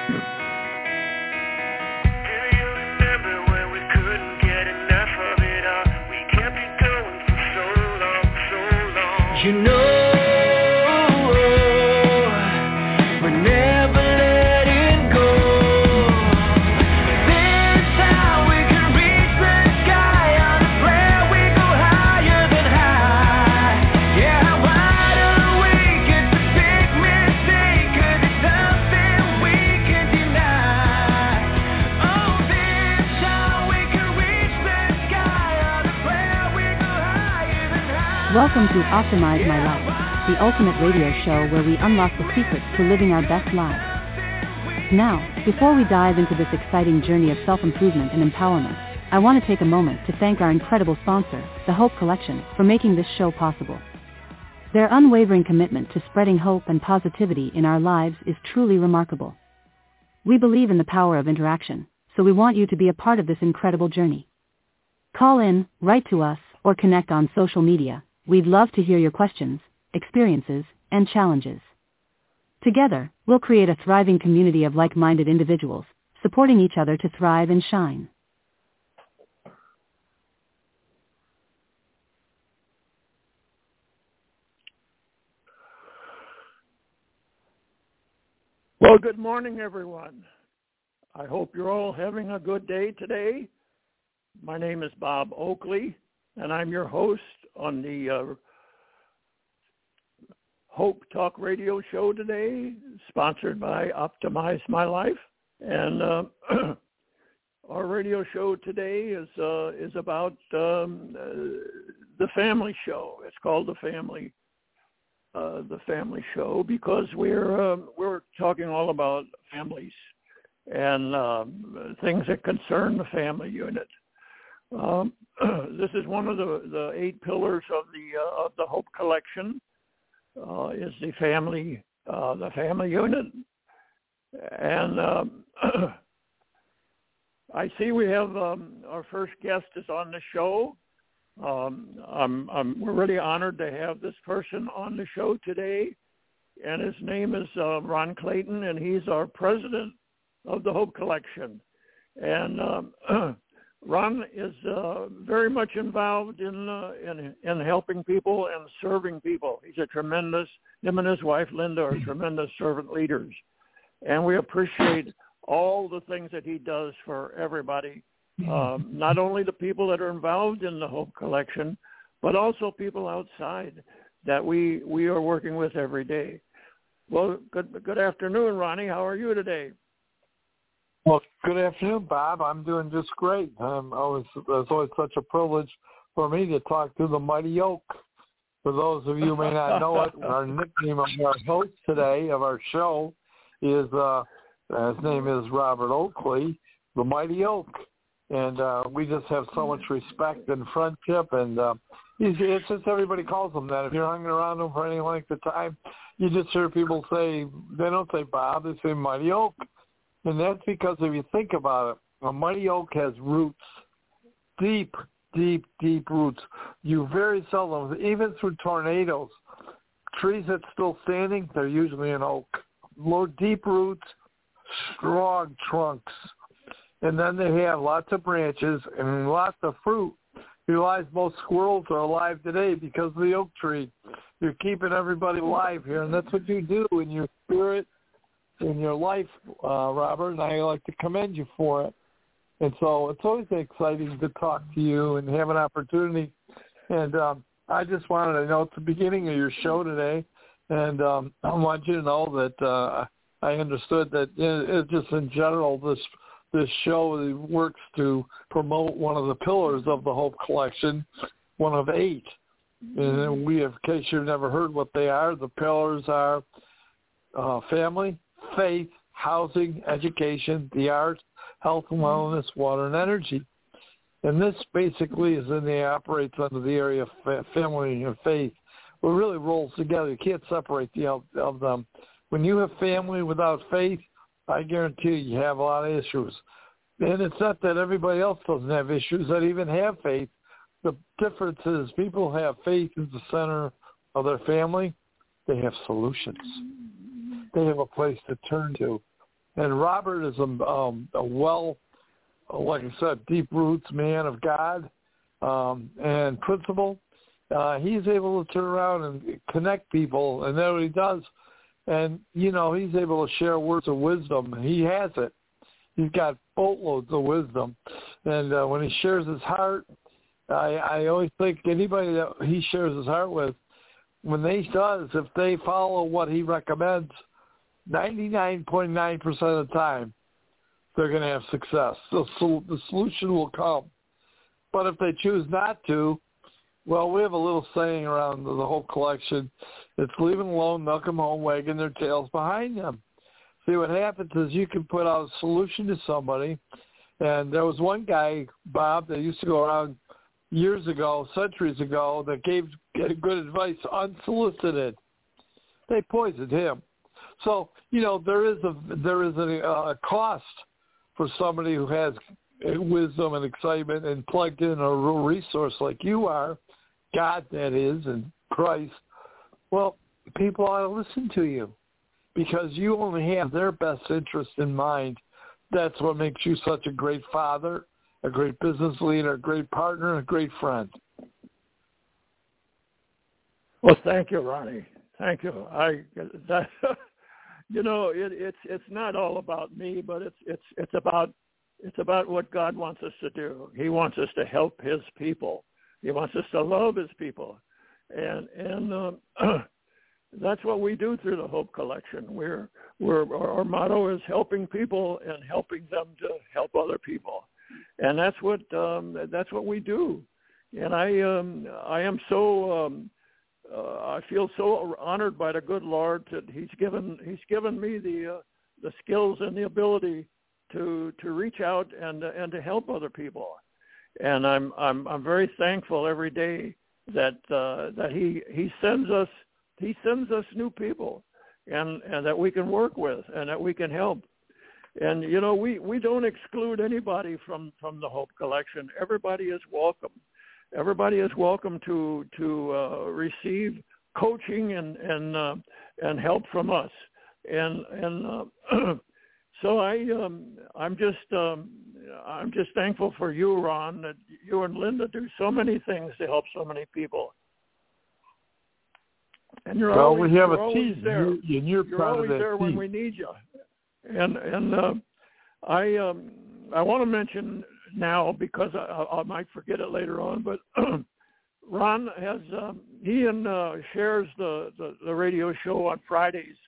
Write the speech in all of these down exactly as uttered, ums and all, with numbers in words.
You know, we're never letting go. This time we can reach the sky. On a prayer we go higher than high. Yeah, how wide awake, it's a big mistake, 'cause it's something we can deny. Oh, this time we can reach the sky. On a prayer we go higher than high. Welcome to Optimize My Life, the ultimate radio show where we unlock the secrets to living our best lives. Now, before we dive into this exciting journey of self-improvement and empowerment, I want to take a moment to thank our incredible sponsor, the Hope Collection, for making this show possible. Their unwavering commitment to spreading hope and positivity in our lives is truly remarkable. We believe in the power of interaction, so we want you to be a part of this incredible journey. Call in, write to us, or connect on social media. We'd love to hear your questions, experiences, and challenges. Together, we'll create a thriving community of like-minded individuals, supporting each other to thrive and shine. Well, good morning, everyone. I hope you're all having a good day today. My name is Bob Oakley, and I'm your host on the uh, Hope Talk Radio show today, sponsored by Optimize My Life. And uh, our radio show today is uh, is about um, uh, the family show. It's called the Family uh, the Family Show because we're uh, we're talking all about families and um, things that concern the family unit. Um, this is one of the, the eight pillars of the uh, of the Hope Collection. Uh, is the family uh, the family unit, and um, I see we have um, our first guest is on the show. Um, I'm, I'm, we're really honored to have this person on the show today, and his name is uh, Ron Clayton, and he's our president of the Hope Collection. And um, Ron is uh, very much involved in, uh, in in helping people and serving people. He's a tremendous, him and his wife Linda are tremendous servant leaders, and we appreciate all the things that he does for everybody, um, not only the people that are involved in the Hope Collection, but also people outside that we we are working with every day. Well, good good afternoon, Ronnie. How are you today? Well, good afternoon, Bob. I'm doing just great. Um, always, it's always such a privilege for me to talk to the Mighty Oak. For those of you who may not know it, our nickname of our host today of our show is, uh, his name is Robert Oakley, the Mighty Oak. And uh, we just have so much respect and friendship. And uh, he's, it's just everybody calls him that. If you're hanging around him for any length of time, you just hear people say, they don't say Bob, they say Mighty Oak. And that's because if you think about it, a mighty oak has roots, deep, deep, deep roots. You very seldom, even through tornadoes, trees that's still standing, they're usually an oak. Low, deep roots, strong trunks. And then they have lots of branches and lots of fruit. You realize most squirrels are alive today because of the oak tree. You're keeping everybody alive here, and that's what you do in your spirit, in your life, uh, Robert, and I like to commend you for it. And so it's always exciting to talk to you and have an opportunity. And um, I just wanted to know it's the beginning of your show today, and um, I want you to know that uh, I understood that you know, it just in general this this show works to promote one of the pillars of the Hope Collection, one of eight. And we, in case you've never heard what they are, the pillars are uh, family, faith, housing, education, the arts, health and wellness, water, and energy. And this basically is in the operates under the area of fa- family and faith. It really rolls together. You can't separate the of, of them. When you have family without faith, I guarantee you, you have a lot of issues. And it's not that everybody else doesn't have issues that even have faith. The difference is people have faith as the center of their family. They have solutions. They have a place to turn to. And Robert is a, um, a well, like I said, deep roots man of God um, and principle. Uh, he's able to turn around and connect people, and that's what he does. And, you know, he's able to share words of wisdom. He has it. He's got boatloads of wisdom. And uh, when he shares his heart, I, I always think anybody that he shares his heart with, when they does, if they follow what he recommends, ninety-nine point nine percent of the time, they're going to have success. So, so the solution will come. But if they choose not to, well, we have a little saying around the, the whole collection. It's leave them alone, milk them home, wagging their tails behind them. See, what happens is you can put out a solution to somebody. And there was one guy, Bob, that used to go around years ago, centuries ago, that gave good advice unsolicited. They poisoned him. So, you know, there is a there is a, a cost for somebody who has wisdom and excitement and plugged in a real resource like you are, God that is, and Christ. Well, people ought to listen to you because you only have their best interest in mind. That's what makes you such a great father, a great business leader, a great partner, a great friend. Well, thank you, Ronnie. Thank you. I that. You know, it, it's it's not all about me, but it's it's it's about it's about what God wants us to do. He wants us to help His people. He wants us to love His people, and and um, that's what we do through the Hope Collection. We're we're our motto is helping people and helping them to help other people, and that's what um, that's what we do. And I um, I am so. Um, Uh, I feel so honored by the good Lord that He's given He's given me the uh, the skills and the ability to to reach out and uh, and to help other people, and I'm I'm I'm very thankful every day that uh, that He He sends us He sends us new people, and and that we can work with and that we can help, and you know we, we don't exclude anybody from, from the Hope Collection. Everybody is welcome. Everybody is welcome to to uh, receive coaching and and uh, and help from us, and and uh, so I um, I'm just um, I'm just thankful for you, Ron, that you and Linda do so many things to help so many people. And you're well, always, we have you're a always team, there. you, and you're, you're part always of that there team. when we need you. And and uh, I um, I want to mention now, because I, I might forget it later on, but Ron has, um, he and uh, shares the, the, the radio show on Fridays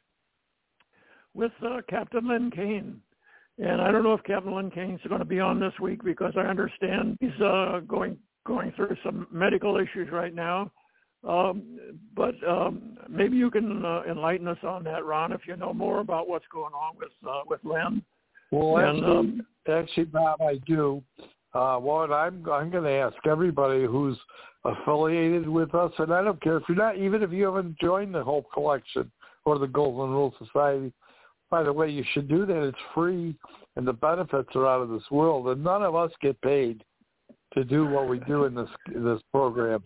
with uh, Captain Len Kane. And I don't know if Captain Len Kane's going to be on this week because I understand he's uh, going going through some medical issues right now. Um, but um, maybe you can uh, enlighten us on that, Ron, if you know more about what's going on with uh, with Len. Well, and, actually, um, actually, Bob, I do. Uh, what I'm I'm going to ask everybody who's affiliated with us, and I don't care if you're not, even if you haven't joined the Hope Collection or the Golden Rule Society. By the way, you should do that. It's free, and the benefits are out of this world. And none of us get paid to do what we do in this in this programs.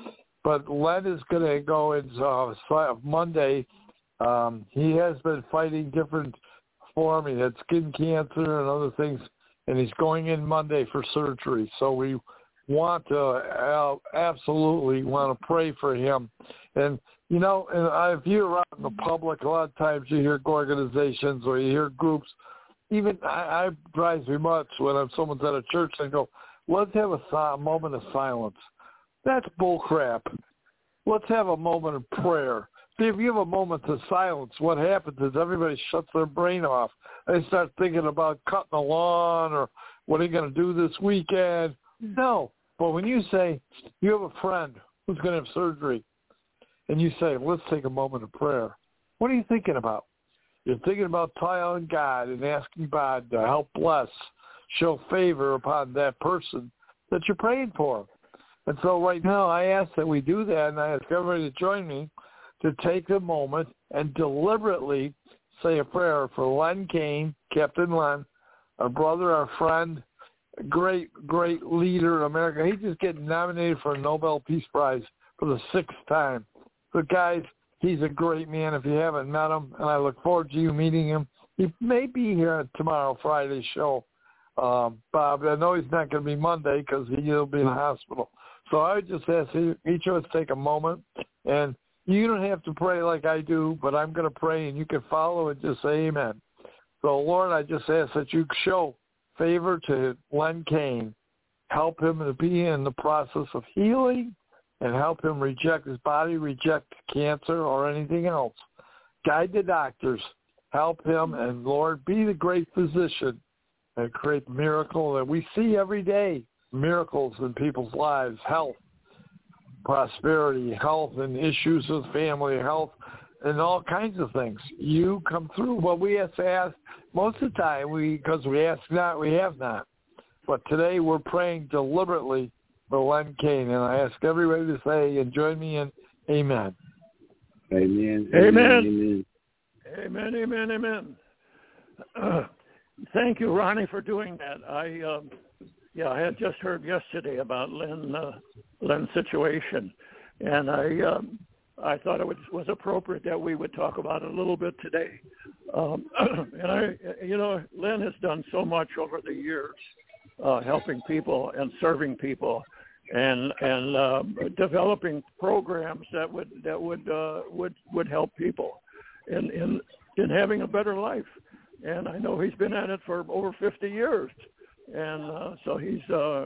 But Len is going to go in uh, Monday. Um, he has been fighting different form. He had skin cancer and other things, and he's going in Monday for surgery. So we want to uh, absolutely want to pray for him. And, you know, and I, if you're out in the public, a lot of times you hear organizations or you hear groups. Even I, I drives me nuts when I'm, someone's at a church and go, let's have a, a moment of silence. That's bull crap. Let's have a moment of prayer. See, if you have a moment of silence, what happens is everybody shuts their brain off. They start thinking about cutting the lawn or what are you going to do this weekend. No. But when you say you have a friend who's going to have surgery and you say, let's take a moment of prayer, what are you thinking about? You're thinking about telling God and asking God to help bless, show favor upon that person that you're praying for. And so right now I ask that we do that, and I ask everybody to join me to take a moment and deliberately say a prayer for Len Kane, Captain Len, our brother, our friend, a great, great leader in America. He's just getting nominated for a Nobel Peace Prize for the sixth time. So, guys, he's a great man if you haven't met him, and I look forward to you meeting him He may be here at tomorrow, Friday's show, um, Bob. I know he's not going to be Monday because he'll be in the hospital. So I would just ask each of us take a moment, and you don't have to pray like I do, but I'm going to pray, and you can follow and just say amen. So, Lord, I just ask that you show favor to Len Kane, help him to be in the process of healing, and help him reject his body, reject cancer or anything else. Guide the doctors, help him, and, Lord, be the great physician and create the miracle that we see every day, miracles in people's lives, health, prosperity, health, and issues with family, health, and all kinds of things. You come through. Well, we have to ask most of the time, we because we ask not, we have not. But today we're praying deliberately for Len Kane, and I ask everybody to say and join me in amen. Amen. Amen. Amen, amen, amen. Uh, thank you, Ronnie, for doing that. I, um, yeah, I had just heard yesterday about Len, uh, Len's situation, and I, um, I thought it was, was appropriate that we would talk about it a little bit today. Um, and I, you know, Len has done so much over the years, uh, helping people and serving people, and and uh, developing programs that would that would uh, would would help people in in in having a better life. And I know he's been at it for over fifty years, and uh, so he's uh,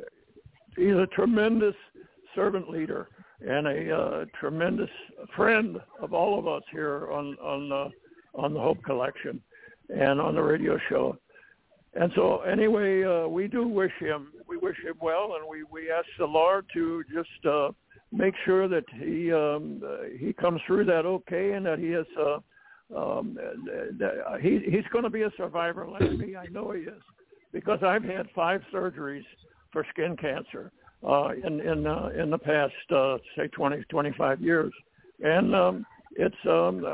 he's a tremendous servant leader and a uh, tremendous friend of all of us here on on uh, on the Hope Collection and on the radio show. And so anyway, uh, we do wish him, we wish him well, and we, we ask the Lord to just uh, make sure that he um, uh, he comes through that okay, and that he is uh, um, that he he's going to be a survivor like me. I know he is, because I've had five surgeries for skin cancer uh, in in uh, in the past uh, say twenty, twenty-five years, and um, it's um,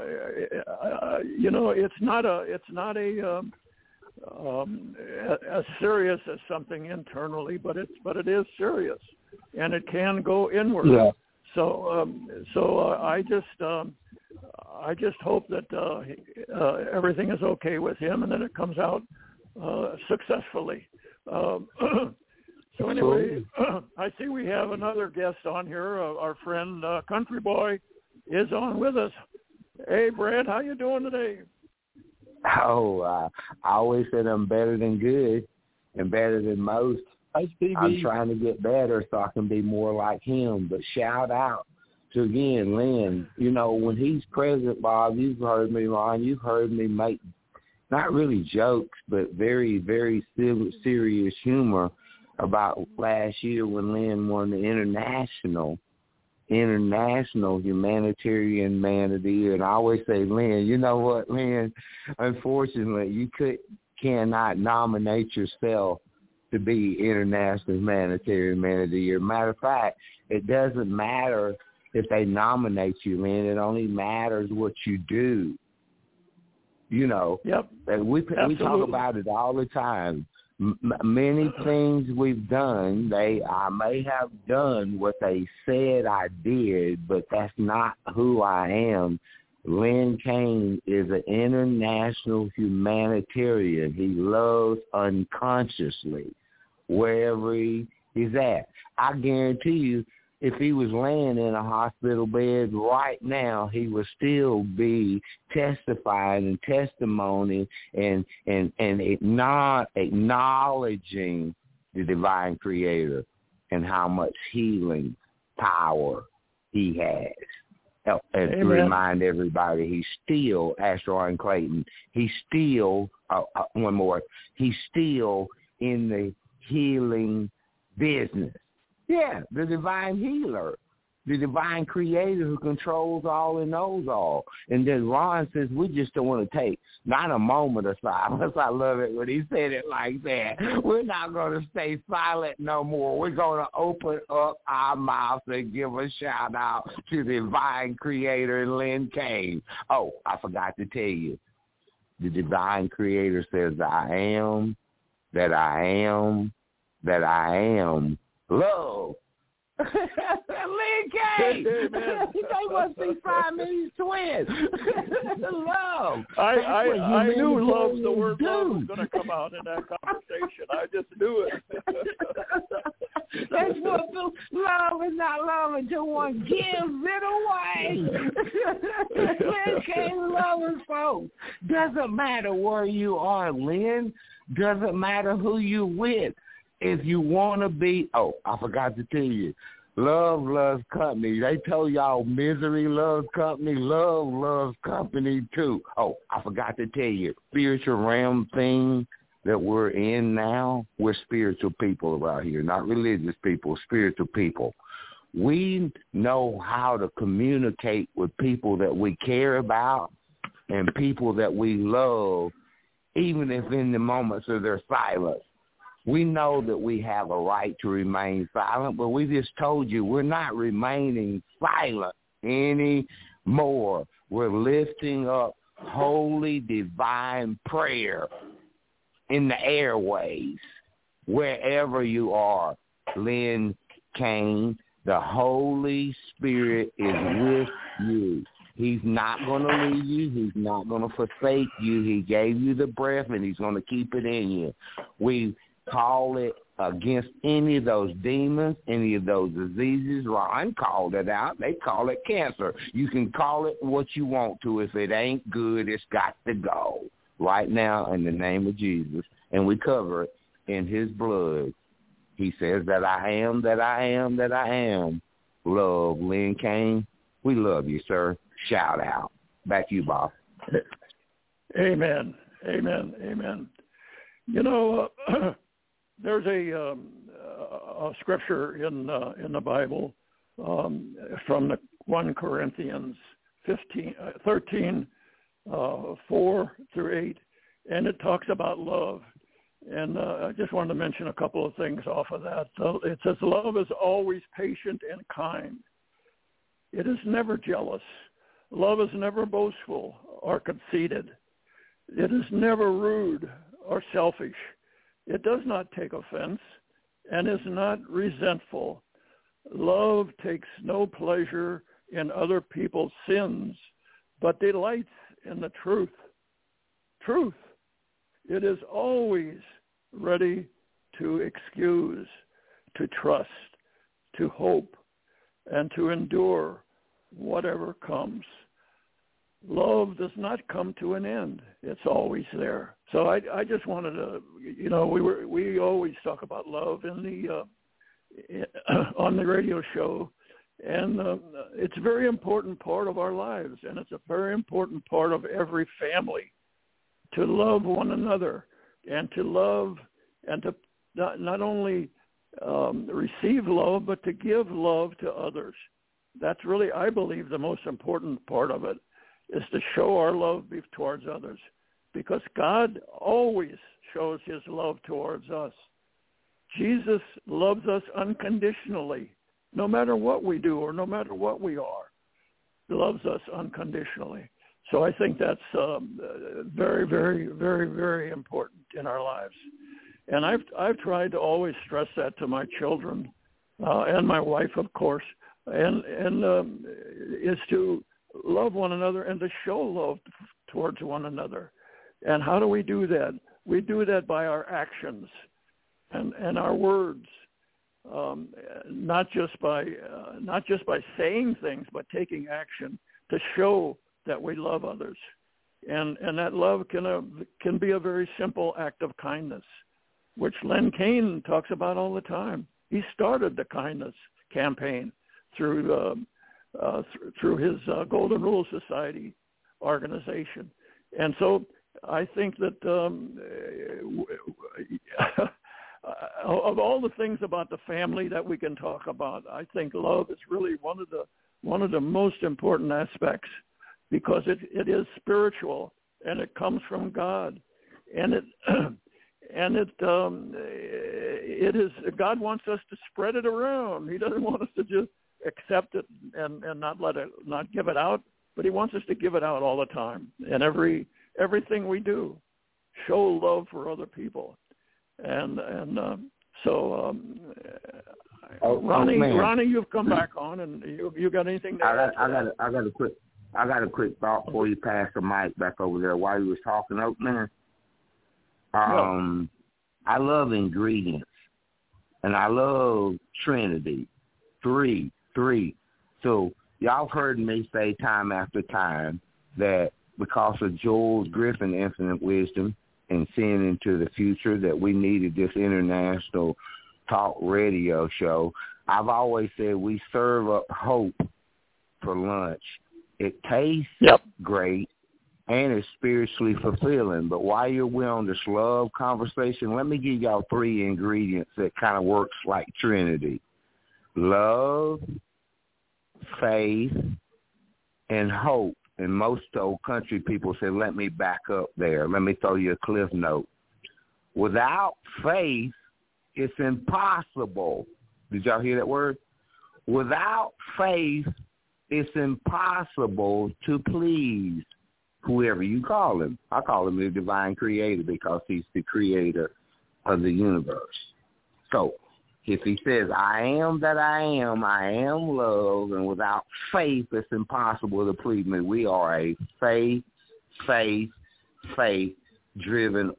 uh, you know it's not a it's not a um, Um, as serious as something internally, but it's but it is serious, and it can go inward. Yeah. So um, so uh, I just um, I just hope that uh, uh, everything is okay with him, and that it comes out uh, successfully. Um, so anyway, I see we have another guest on here. Uh, our friend uh, Country Boy is on with us. Hey, Brad, how you doing today? Oh, uh, I always said I'm better than good and better than most. Hi, Stevie. I'm trying to get better so I can be more like him. But shout out to, again, Len. You know, when he's present, Bob, you've heard me, Ron, you've heard me make not really jokes, but very, very serious humor about last year when Len won the international International Humanitarian Man of the Year. And I always say, Len, you know what, Len, unfortunately, you could cannot nominate yourself to be International Humanitarian Man of the Year. Matter of fact, it doesn't matter if they nominate you, Len. It only matters what you do. You know, yep. we we talk about it all the time. M- many things we've done, they I may have done what they said I did, but that's not who I am. Len Kane is an international humanitarian. He loves unconsciously wherever he is at. I guarantee you, if he was laying in a hospital bed right now, he would still be testifying and testimony and and and not acknowledging the divine creator and how much healing power he has. And to remind everybody, he's still, Astro Ron Clayton, he's still, uh, uh, one more, he's still in the healing business. Yeah, the divine healer, the divine creator who controls all and knows all. And then Ron says, we just don't want to take not a moment of silence. I love it when he said it like that. We're not going to stay silent no more. We're going to open up our mouths and give a shout out to the divine creator, Len Kane. Oh, I forgot to tell you. The divine creator says, I am, that I am, that I am love. Lynn Kane. They must be Siamese twins. Love. I That's I, what I knew love, the humanitarians word do. love was going to come out in that conversation. I just knew it. That's what the love is not love until one gives it away. Lynn Kane loves folks. Doesn't matter where you are, Lynn. Doesn't matter who you with. If you want to be, oh, I forgot to tell you, love loves company. They told y'all misery loves company. Love loves company too. Oh, I forgot to tell you, spiritual realm thing that we're in now, we're spiritual people around here, not religious people, spiritual people. We know how to communicate with people that we care about and people that we love, even if in the moments of their silence. We know that we have a right to remain silent, but we just told you we're not remaining silent anymore. We're lifting up holy, divine prayer in the airways, wherever you are. Lynn Kane, the Holy Spirit is with you. He's not going to leave you. He's not going to forsake you. He gave you the breath, and he's going to keep it in you. We call it against any of those demons, any of those diseases. Ron called it out. They call it cancer. You can call it what you want to. If it ain't good, it's got to go right now in the name of Jesus. And we cover it in his blood. He says that I am, that I am, that I am. Love, Lynn Kane. We love you, sir. Shout out. Back to you, Bob. Amen. Amen. Amen. You know, uh, there's a, um, a scripture in uh, in the Bible um, from the First Corinthians fifteen, uh, thirteen, uh, four through eight, and it talks about love. And uh, I just wanted to mention a couple of things off of that. So it says, love is always patient and kind. It is never jealous. Love is never boastful or conceited. It is never rude or selfish. It does not take offense and is not resentful. Love takes no pleasure in other people's sins, but delights in the truth. Truth. It is always ready to excuse, to trust, to hope, and to endure whatever comes. Love does not come to an end. It's always there. So I, I just wanted to, you know, we were we always talk about love in the uh, on the radio show, and uh, it's a very important part of our lives, and it's a very important part of every family to love one another and to love and to not, not only um, receive love, but to give love to others. That's really, I believe, the most important part of it, is to show our love towards others, because God always shows his love towards us. Jesus loves us unconditionally, no matter what we do or no matter what we are. He loves us unconditionally. So I think that's um, very, very, very, very important in our lives. And I've I've tried to always stress that to my children uh, and my wife, of course, and and um, is to love one another and to show love towards one another. And how do we do that? We do that by our actions and, and our words, um, not just by uh, not just by saying things, but taking action to show that we love others. And and that love can uh, can be a very simple act of kindness, which Len Kane talks about all the time. He started the kindness campaign through uh, uh, th- through his uh, Golden Rule Society organization. And so I think that um, of all the things about the family that we can talk about, I think love is really one of the one of the most important aspects, because it, it is spiritual and it comes from God, and it and it um, it is God wants us to spread it around. He doesn't want us to just accept it and, and not let it not give it out, but he wants us to give it out all the time, and every everything we do, show love for other people. And and um, so um, Oh, Ronnie, oh, man. Ronnie, you've come back on, and you you got anything to I add? got, I got, a, I got a quick, I got a quick thought before you pass the mic back over there while you was talking, Oak Man. Um, yeah. I love ingredients, and I love Trinity, three, three. So y'all heard me say time after time that because of Joel Griffin infinite wisdom and seeing into the future that we needed this international talk radio show, I've always said we serve up hope for lunch. It tastes yep. great and it's spiritually fulfilling. But while you're we're on this love conversation, let me give y'all three ingredients that kind of works like Trinity. Love, faith, and hope. And most old country people say, let me back up there. Let me throw you a cliff note. Without faith, it's impossible. Did y'all hear that word? Without faith, it's impossible to please whoever you call him. I call him the divine creator because he's the creator of the universe. So if he says, I am that I am, I am love, and without faith, it's impossible to please me. We are a faith, faith, faith-driven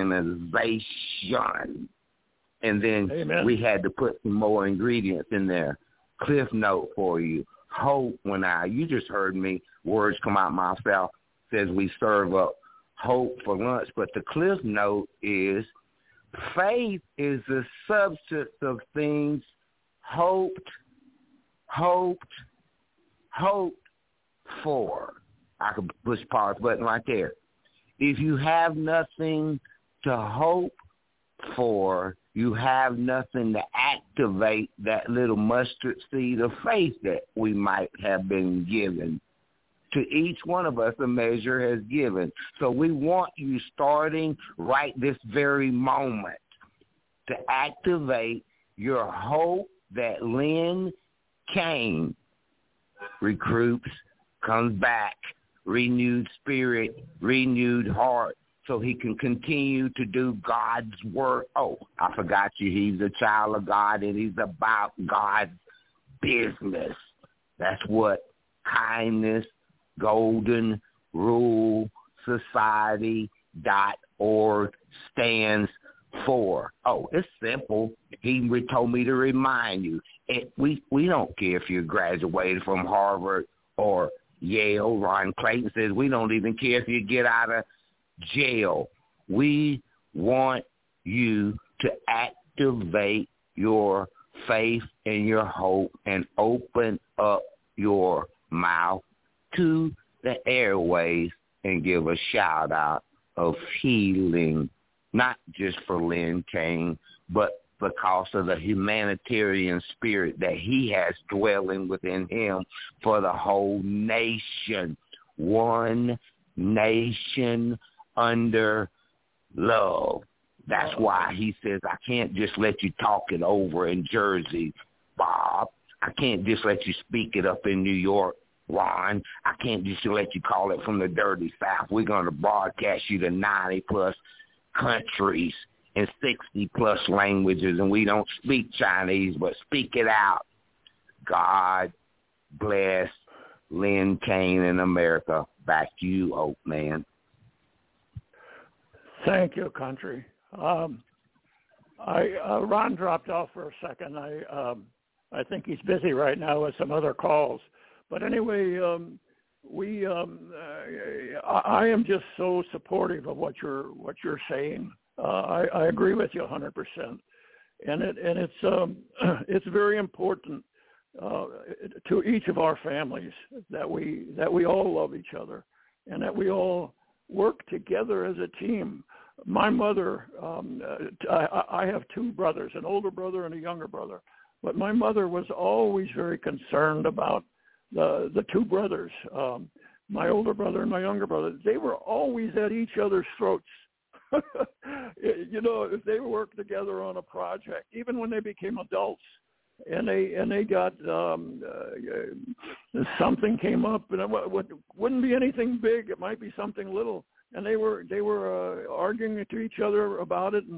organization. And then Amen. We had to put some more ingredients in there. Cliff note for you. Hope, when I, you just heard me, words come out my mouth, says we serve up hope for lunch. But the cliff note is faith is the substance of things hoped, hoped, hoped for. I could push pause button right there. If you have nothing to hope for, you have nothing to activate that little mustard seed of faith that we might have been given. To each one of us, a measure has given. So we want you starting right this very moment to activate your hope that Lynn Cain recruits, comes back, renewed spirit, renewed heart, so he can continue to do God's work. Oh, I forgot you. He's a child of God, and he's about God's business. That's what kindness, golden rule society dot org stands for. Oh, it's simple. He told me to remind you. It, we, we don't care if you graduated from Harvard or Yale. Ron Clayton says we don't even care if you get out of jail. We want you to activate your faith and your hope and open up your mouth to the airways and give a shout out of healing, not just for Lynn Cain, but because of the humanitarian spirit that he has dwelling within him for the whole nation. One nation under love. That's why he says, I can't just let you talk it over in Jersey, Bob. I can't just let you speak it up in New York, Ron. I can't just let you call it from the dirty South. We're going to broadcast you to ninety-plus countries in sixty-plus languages, and we don't speak Chinese, but speak it out. God bless Lynn Cain in America. Back to you, Oak Man. Thank you, Country. Um, I uh, Ron dropped off for a second. I um, I think he's busy right now with some other calls. But anyway, um, we um, uh, I, I am just so supportive of what you're what you're saying. Uh, I, I agree with you one hundred percent, and it and it's um, it's very important uh, to each of our families that we that we all love each other and that we all work together as a team. My mother, um, I, I have two brothers, an older brother and a younger brother, but my mother was always very concerned about the the two brothers, um, my older brother and my younger brother. They were always at each other's throats. You know, if they worked together on a project, even when they became adults, and they and they got um, uh, something came up, and it wouldn't be anything big. It might be something little, and they were they were uh, arguing to each other about it, and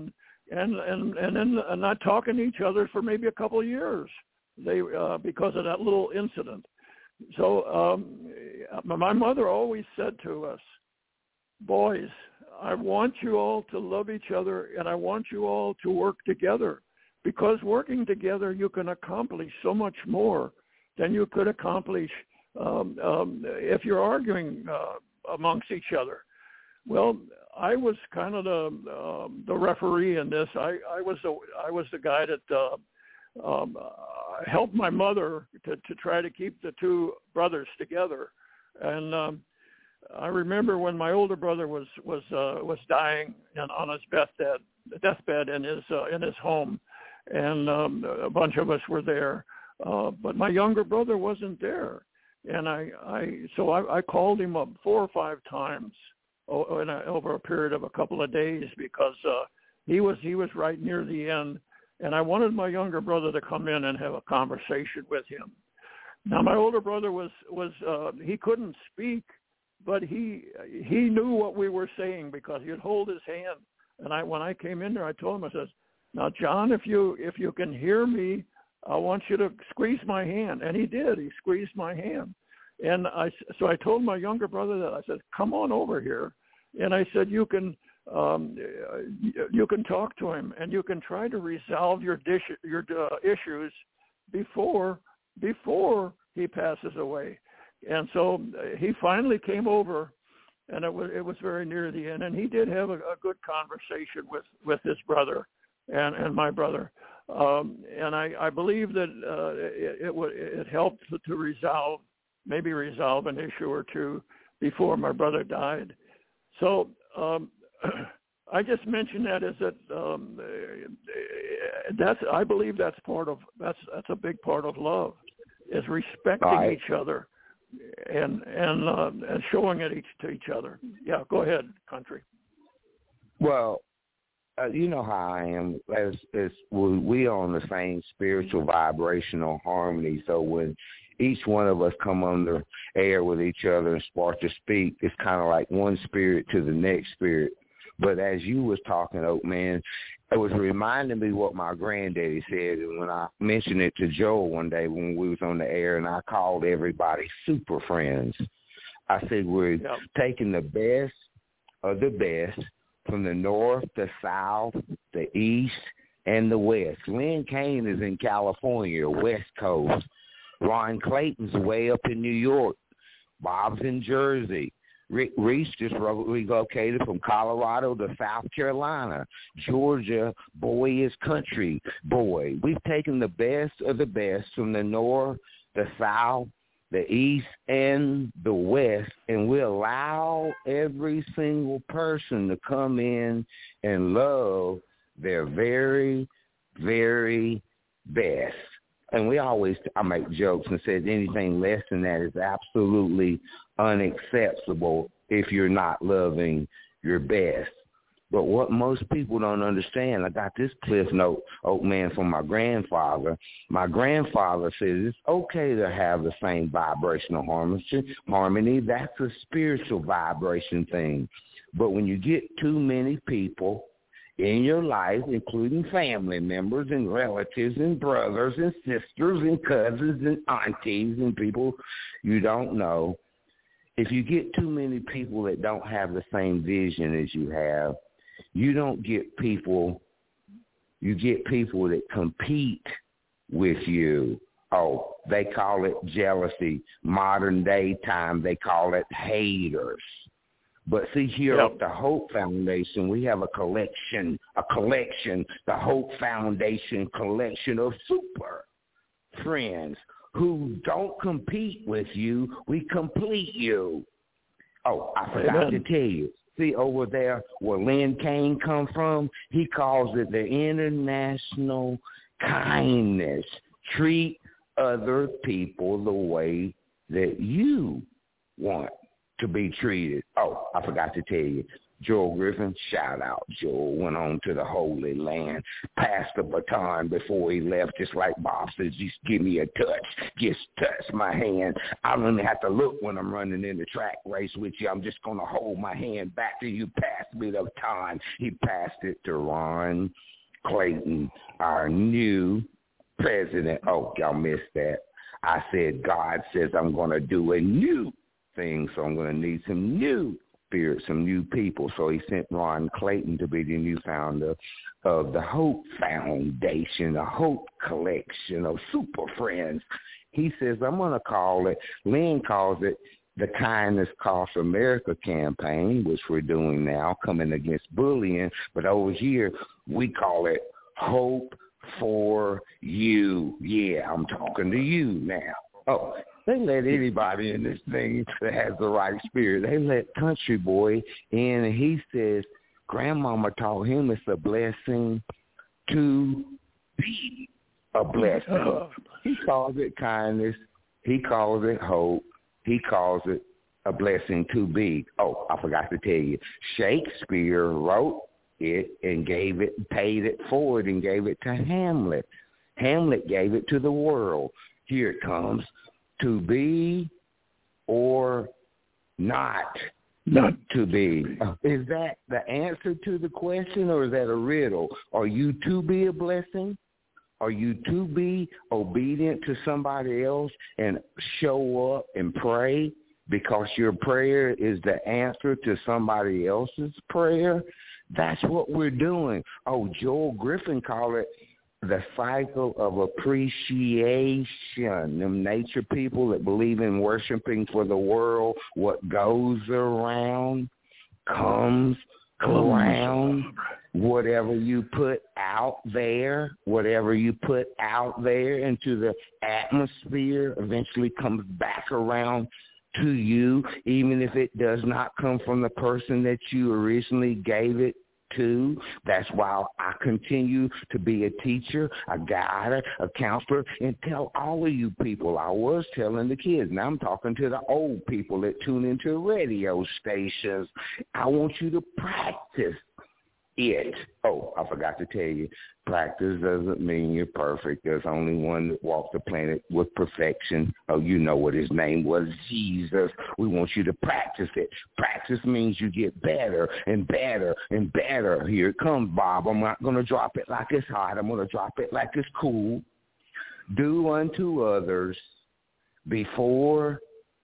and and and then uh, not talking to each other for maybe a couple of years. They uh, because of that little incident. So um, my mother always said to us, boys, I want you all to love each other, and I want you all to work together, because working together you can accomplish so much more than you could accomplish um, um, if you're arguing uh, amongst each other. Well, I was kind of the um, the referee in this. I, I was the I was the guy that uh, um, uh, helped my mother to, to try to keep the two brothers together. And um, I remember when my older brother was was uh, was dying and on his deathbed, deathbed in his uh, in his home, and um, a bunch of us were there, uh, but my younger brother wasn't there, and I, I so I, I called him up four or five times in a, over a period of a couple of days, because uh, he was he was right near the end, and I wanted my younger brother to come in and have a conversation with him. Now my older brother was was uh, he couldn't speak, but he he knew what we were saying, because he'd hold his hand. And I when I came in there, I told him, I said, "Now, John, if you if you can hear me, I want you to squeeze my hand." And he did. He squeezed my hand. And I so I told my younger brother that. I said, "Come on over here." And I said, "You can um, you can talk to him, and you can try to resolve your dish, your uh, issues before before he passes away." And so he finally came over, and it was it was very near the end. And he did have a, a good conversation with, with his brother and, and my brother. Um, and I, I believe that uh, it, it it helped to, to resolve, maybe resolve an issue or two before my brother died. So um, I just mentioned that as that um, that's I believe that's part of that's that's a big part of love, is respecting right. each other and and uh, and showing it each to each other. Yeah, go ahead, Country. Well, uh, you know how I am. As as we, we are on the same spiritual vibrational harmony. So when each one of us come under air with each other and start to speak, it's kind of like one spirit to the next spirit. But as you was talking, Oak Man, it was reminding me what my granddaddy said. And when I mentioned it to Joel one day when we was on the air, and I called everybody super friends, I said we're yep. taking the best of the best from the north, the south, the east, and the west. Lynn Kane is in California, West Coast. Ron Clayton's way up in New York. Bob's in Jersey. Rick Reese just relocated from Colorado to South Carolina. Georgia, boy, is country boy. We've taken the best of the best from the north, the south, the east, and the west, and we allow every single person to come in and love their very, very best. And we always, I make jokes and said anything less than that is absolutely unacceptable if you're not loving your best. But what most people don't understand, I got this cliff note, Oak Man, from my grandfather. My grandfather says it's okay to have the same vibrational harmony. That's a spiritual vibration thing. But when you get too many people in your life, including family members and relatives and brothers and sisters and cousins and aunties and people you don't know, if you get too many people that don't have the same vision as you have, you don't get people, you get people that compete with you. Oh, they call it jealousy. Modern day time, they call it haters. But see, here yep. at the Hope Foundation, we have a collection, a collection, the Hope Foundation collection of super friends who don't compete with you. We complete you. Oh, I forgot Amen. to tell you. See, over there where Lynn Kane come from, he calls it the international kindness. Treat other people the way that you want to be treated. Oh, I forgot to tell you. Joel Griffin, shout out. Joel went on to the Holy Land, passed the baton before he left, just like Bob says, just give me a touch. Just touch my hand. I don't even have to look when I'm running in the track race with you. I'm just going to hold my hand back till you pass me the baton. He passed it to Ron Clayton, our new president. Oh, y'all missed that. I said God says I'm going to do a new thing, so I'm going to need some new spirit, some new people. So he sent Ron Clayton to be the new founder of the Hope Foundation, the Hope Collection of Super Friends. He says, I'm going to call it, Lynn calls it the Kindness Costs America campaign, which we're doing now, coming against bullying. But over here, we call it Hope for You. Yeah, I'm talking to you now. Oh, they let anybody in this thing that has the right spirit. They let Country Boy in, and he says Grandmama taught him it's a blessing to be a blessing. He calls it kindness. He calls it hope. He calls it a blessing to be. Oh, I forgot to tell you, Shakespeare wrote it and gave it, paid it forward and gave it to Hamlet. Hamlet gave it to the world. Here it comes. To be or not, not to be. Is that the answer to the question, or is that a riddle? Are you to be a blessing? Are you to be obedient to somebody else and show up and pray because your prayer is the answer to somebody else's prayer? That's what we're doing. Oh, Joel Griffin called it the cycle of appreciation. Them nature people that believe in worshiping for the world, what goes around comes around. Whatever you put out there, whatever you put out there into the atmosphere eventually comes back around to you, even if it does not come from the person that you originally gave it to. That's why I continue to be a teacher, a guide, a counselor, and tell all of you people. I was telling the kids. Now I'm talking to the old people that tune into radio stations. I want you to practice it. Oh, I forgot to tell you, practice doesn't mean you're perfect. There's only one that walked the planet with perfection. Oh, you know what his name was, Jesus. We want you to practice it. Practice means you get better and better and better. Here it comes, Bob. I'm not going to drop it like it's hot. I'm going to drop it like it's cool. Do unto others before,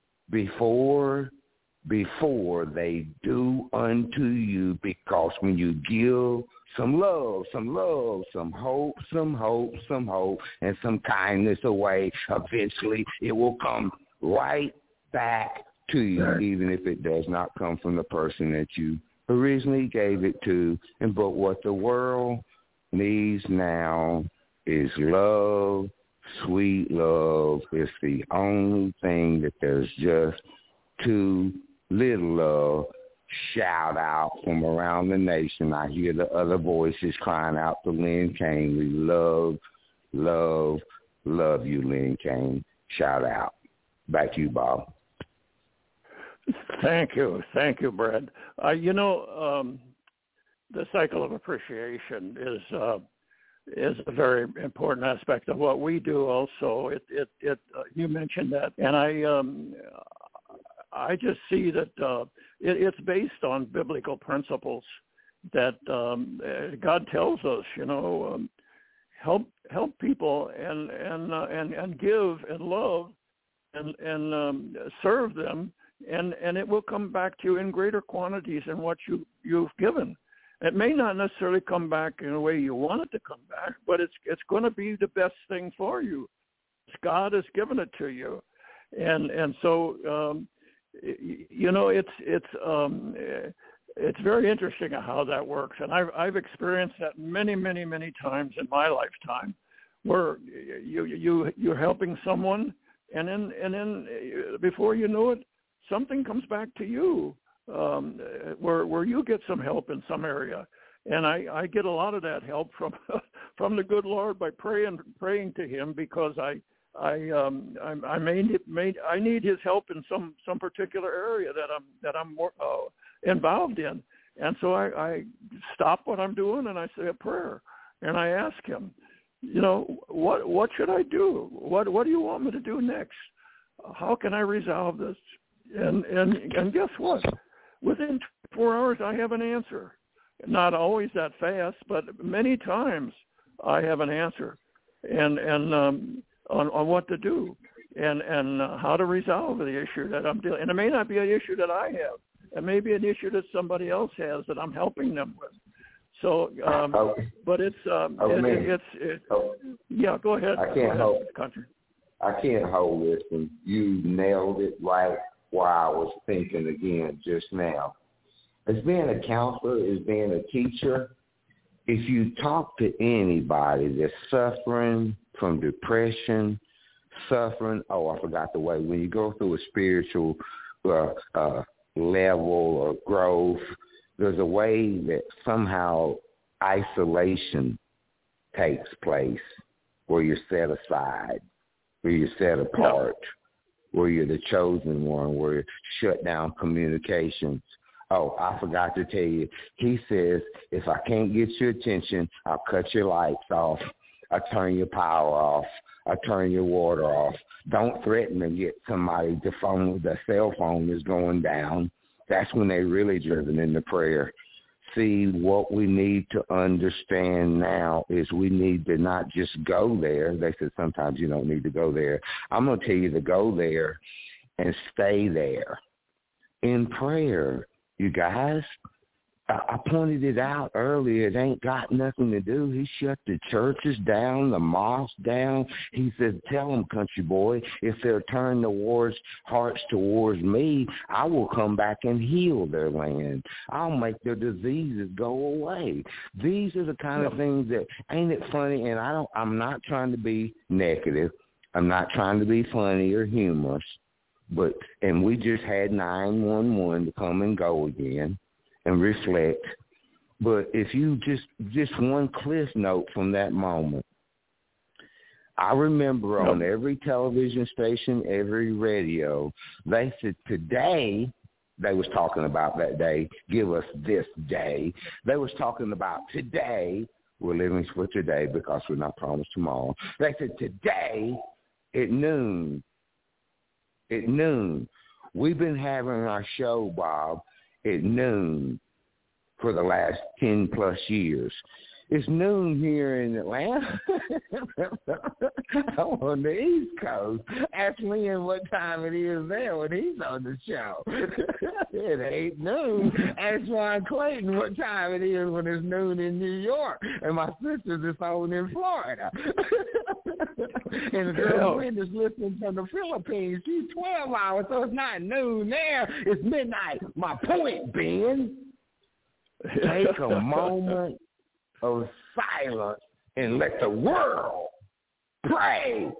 before, before they do unto you, because when you give some love, some love, some hope, some hope, some hope, and some kindness away, eventually it will come right back to you, even if it does not come from the person that you originally gave it to. And but what the world needs now is love, sweet love. It's the only thing that there's just too little of. Shout out from around the nation. I hear the other voices crying out to Lynn Kane. We love, love, love you, Lynn Kane. Shout out. Back to you, Bob. Thank you. Thank you, Brad. Uh, you know, um, the cycle of appreciation is uh, is a very important aspect of what we do also. It, it, it, uh, you mentioned that, and I um, I just see that uh, it, it's based on biblical principles that um, God tells us, you know, um, help help people and and uh, and and give and love and and um, serve them, and, and it will come back to you in greater quantities than what you you've given. It may not necessarily come back in a way you want it to come back, but it's it's going to be the best thing for you. God has given it to you, and and so. Um, You know, it's it's um, it's very interesting how that works, and I've I've experienced that many, many, many times in my lifetime, where you you you're helping someone, and then and then before you know it, something comes back to you, um, where where you get some help in some area, and I, I get a lot of that help from from the good Lord by praying praying to Him, because I. I um I, I may, may I need His help in some, some particular area that I'm that I'm more, uh, involved in, And so I, I stop what I'm doing and I say a prayer. And I ask him, you know, what what should I do? What what do you want me to do next? How can I resolve this? And and and guess what? Within four hours, I have an answer. Not always that fast, but many times I have an answer, and and um, on on what to do, and and uh, how to resolve the issue that I'm dealing. And it may not be an issue that I have. It may be an issue that somebody else has that I'm helping them with. So, um, oh, but it's um, oh, it, man. it, it's it, oh, yeah. Go ahead. I can't go ahead, hold. Country. I can't hold this, and you nailed it right while I was thinking again just now. As being a counselor, as being a teacher, if you talk to anybody that's suffering from depression, suffering, oh, I forgot the way, when you go through a spiritual uh, uh, level of growth, there's a way that somehow isolation takes place where you're set aside, where you're set apart, where you're the chosen one, where you shut down communications. Oh, I forgot to tell you, he says, if I can't get your attention, I'll cut your lights off. I'll turn your power off. I'll turn your water off. Don't threaten to get somebody, the phone, the cell phone is going down. That's when they're really driven into prayer. See, what we need to understand now is we need to not just go there. They said sometimes you don't need to go there. I'm going to tell you to go there and stay there in prayer. You guys, I pointed it out earlier. It ain't got nothing to do. He shut the churches down, the mosques down. He said, tell them, country boy, if they'll turn towards hearts towards me, I will come back and heal their land. I'll make their diseases go away. These are the kind of things that, ain't it funny? And I don't, I'm not trying to be negative. I'm not trying to be funny or humorous. But, and we just had nine one one to come and go again and reflect. But if you just, just one cliff note from that moment, I remember on every television station, every radio, they said today, they was talking about that day, give us this day. They was talking about today, we're living for today because we're not promised tomorrow. They said today at noon, at noon. We've been having our show, Bob, at noon for the last ten plus years. It's noon here in Atlanta. I'm on the East Coast. Ask Lynn what time it is there when he's on the show. It ain't noon. Ask Ron Clayton what time it is when it's noon in New York. And my sister's is on in Florida. And the girl Brenda's listening from the Philippines. She's twelve hours, so it's not noon there. It's midnight. My point being, take a moment of silence and let the world pray.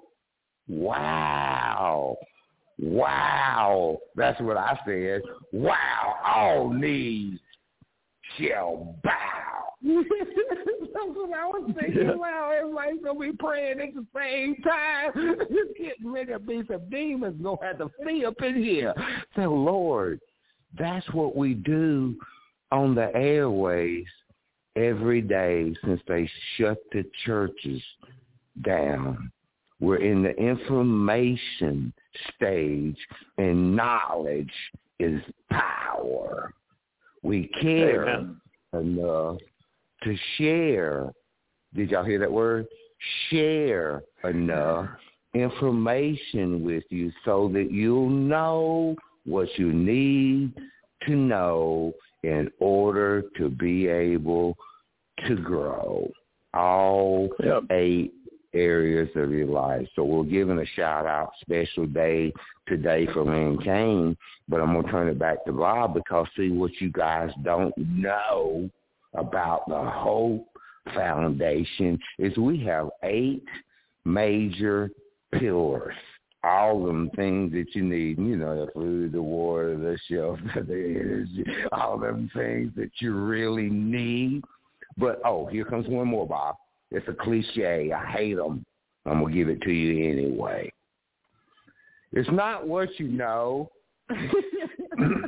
Wow. Wow. That's what I said. Wow. All knees shall bow. That's what I was thinking. Yeah. Wow, everybody's going to be praying at the same time. It's getting ready to be some demons going to have to flee up in here. So, Lord, that's what we do on the airways every day since they shut the churches down. We're in the information stage, and knowledge is power. We care Amen. enough to share. Did y'all hear that word? Share enough information with you so that you'll know what you need to know in order to be able to grow. All yep. eight areas of your life. So we're giving a shout-out special day today for Lynn Kane, but I'm going to turn it back to Bob because, see, what you guys don't know about the Hope Foundation is we have eight major pillars. All them things that you need, you know, the food, the water, the shelter, the energy, all them things that you really need. But, oh, here comes one more, Bob. It's a cliche. I hate them. I'm going to give it to you anyway. It's not what you know.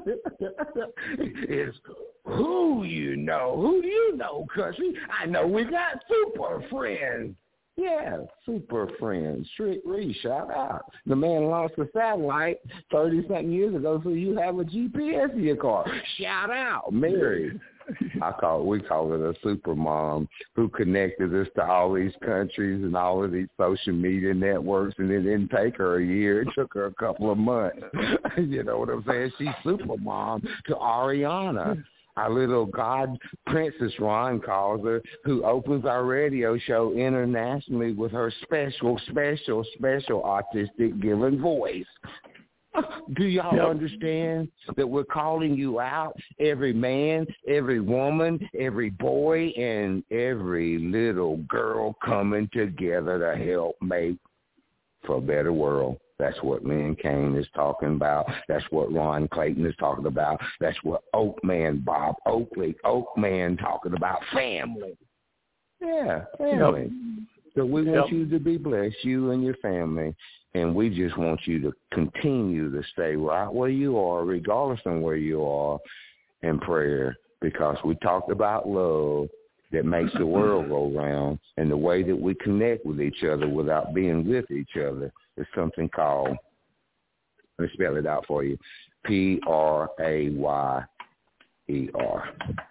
It's who you know. Who do you know, country? I know we got super friends. Yeah, super friends. Trick Reed, shout out. The man lost a satellite thirty-something years ago, so you have a G P S in your car. Shout out, Mary. I call we call it a super mom who connected us to all these countries and all of these social media networks, and it didn't take her a year. It took her a couple of months. You know what I'm saying? She's super mom to Ariana, our little God princess, Ron calls her, who opens our radio show internationally with her special, special, special autistic given voice. Do y'all yep. understand that we're calling you out, every man, every woman, every boy, and every little girl coming together to help make for a better world? That's what Lynn Kane is talking about. That's what Ron Clayton is talking about. That's what Oakman, Bob Oakley, Oakman talking about. Family. Yeah, family. Yep. So we want yep. you to be blessed, you and your family. And we just want you to continue to stay right where you are, regardless of where you are, in prayer, because we talked about love that makes the world go round, and the way that we connect with each other without being with each other is something called, let me spell it out for you, P R A Y E R.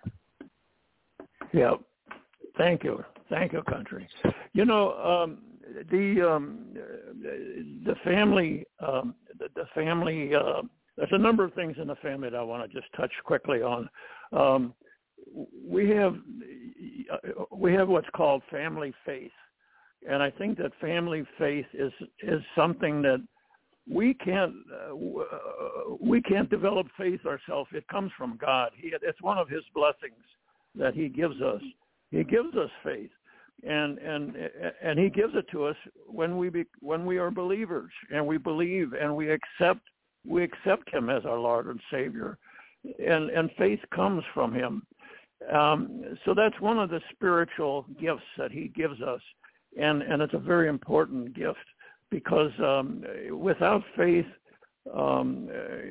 Yep. Thank you. Thank you, country. You know, um, the um, the family, um, the, the family, uh, there's a number of things in the family that I want to just touch quickly on. Um, we have we have what's called family faith, and I think that family faith is is something that we can't uh, we can't develop faith ourselves. It comes from God. He, it's one of His blessings that He gives us. He gives us faith, and and and He gives it to us when we be, when we are believers and we believe and we accept we accept Him as our Lord and Savior, and and faith comes from Him. Um, so that's one of the spiritual gifts that He gives us, and and it's a very important gift, because um, without faith, um,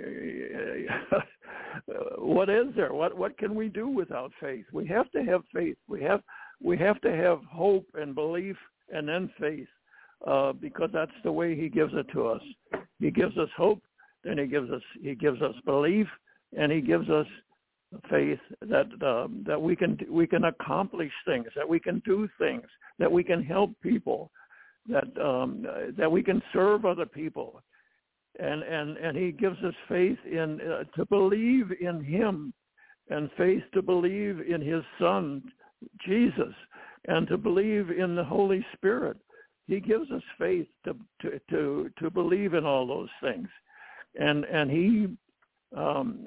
what is there? What what can we do without faith? We have to have faith. We have we have to have hope and belief, and then faith, uh, because that's the way He gives it to us. He gives us hope, then He gives us He gives us belief, and He gives us faith that uh, that we can we can accomplish things, that we can do things, that we can help people, that um, that we can serve other people. And, and and He gives us faith in uh, to believe in Him, and faith to believe in His Son, Jesus, and to believe in the Holy Spirit. He gives us faith to to to, to believe in all those things, and and He, um,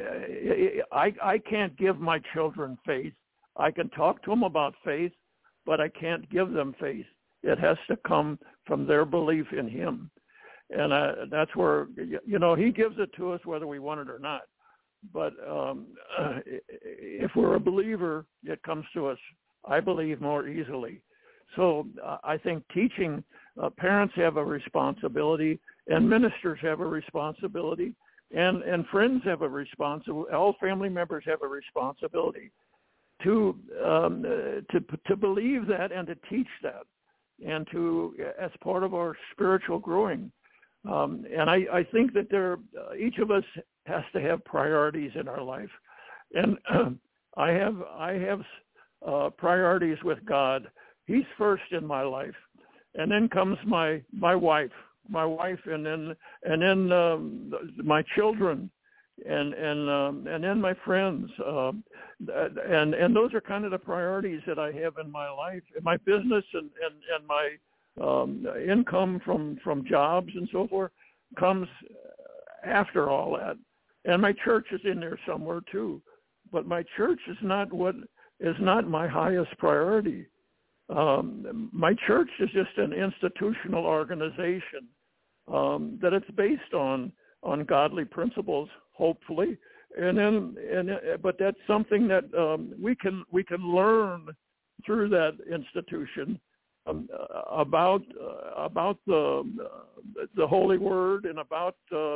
I I can't give my children faith. I can talk to them about faith, but I can't give them faith. It has to come from their belief in Him. And uh, that's where, you know, He gives it to us whether we want it or not. But um, uh, if we're a believer, it comes to us, I believe, more easily. So uh, I think teaching, uh, parents have a responsibility, and ministers have a responsibility, and, and friends have a responsibility. All family members have a responsibility to um, uh, to to believe that and to teach that, and to, as part of our spiritual growing. Um, and I, I think that there, uh, each of us has to have priorities in our life, and uh, I have I have uh, priorities with God. He's first in my life, and then comes my my wife, my wife, and then and then um, my children, and and um, and then my friends, um, and and those are kind of the priorities that I have in my life, in my business, and and, and my Um, income from, from jobs and so forth comes after all that. And my church is in there somewhere too. But my church is not what is not my highest priority. Um, my church is just an institutional organization um, that it's based on on godly principles, hopefully. And then, and but that's something that um, we can we can learn through that institution. Um, uh, about uh, about the uh, the Holy Word, and about uh,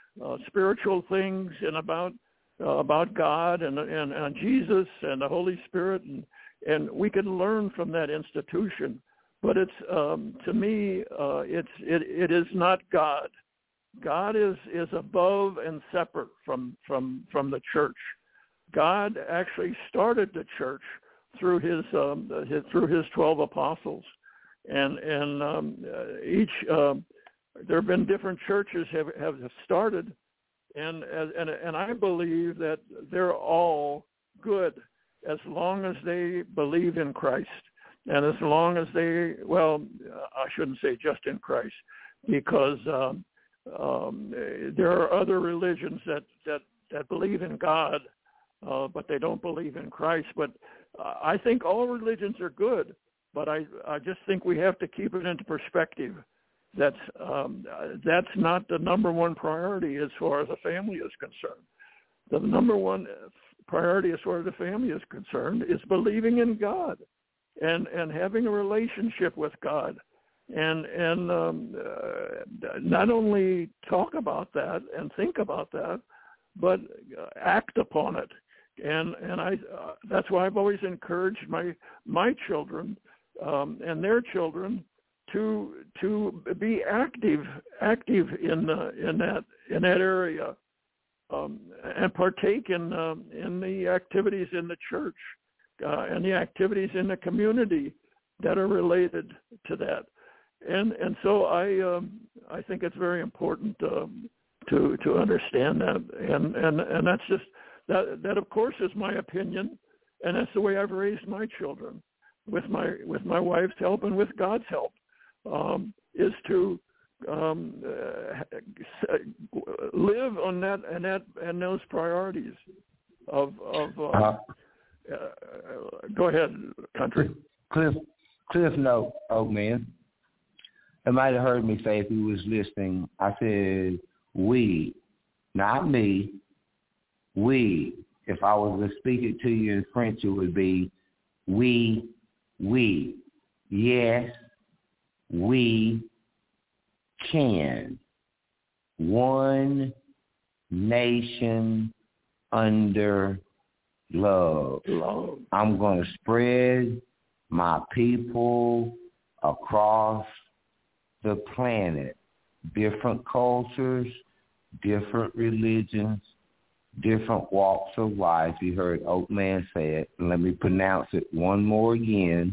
uh, spiritual things and about uh, about God and, and and Jesus and the Holy Spirit, and and we can learn from that institution. But it's um, to me, uh, it's it, it is not God. God is, is above and separate from, from from the church. God actually started the church through his, um, his through his twelve apostles, and and um, each uh, there have been different churches have, have started, and and and I believe that they're all good as long as they believe in Christ. And as long as they, well, I shouldn't say just in Christ, because um, um, there are other religions that, that, that believe in God, uh, but they don't believe in Christ. But uh, I think all religions are good, but I, I just think we have to keep it into perspective. That's, um, that's not the number one priority as far as a family is concerned. The number one priority as far as the family is concerned is believing in God. And, and having a relationship with God, and and um, uh, not only talk about that and think about that, but uh, act upon it. And and I uh, that's why I've always encouraged my my children um, and their children to to be active active in the, in that in that area um, and partake in uh, in the activities in the church. Uh, and the activities in the community that are related to that, and and so I um, I think it's very important um, to to understand that, and, and and that's just that that of course is my opinion, and that's the way I've raised my children, with my with my wife's help and with God's help, um, is to um, uh, live on that and that and those priorities of of. Uh, uh-huh. Uh, go ahead, country. Cliff, Cliff note, old man. You might have heard me say if you was listening, I said we, not me, we. If I was to speak it to you in French, it would be we, we. Yes, we can. One nation under love. Love. I'm going to spread my people across the planet. Different cultures, different religions, different walks of life. You heard Oak Man say it. Let me pronounce it one more again.